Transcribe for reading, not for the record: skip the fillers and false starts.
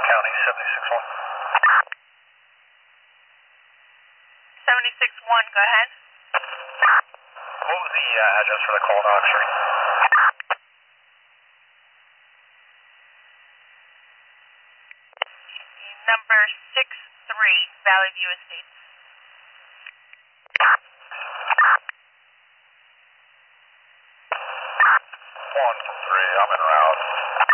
County 76-1. 76-1, go ahead. What was the address for the call, officer? Number 63, Valley View Estates. 1-3, I'm en route.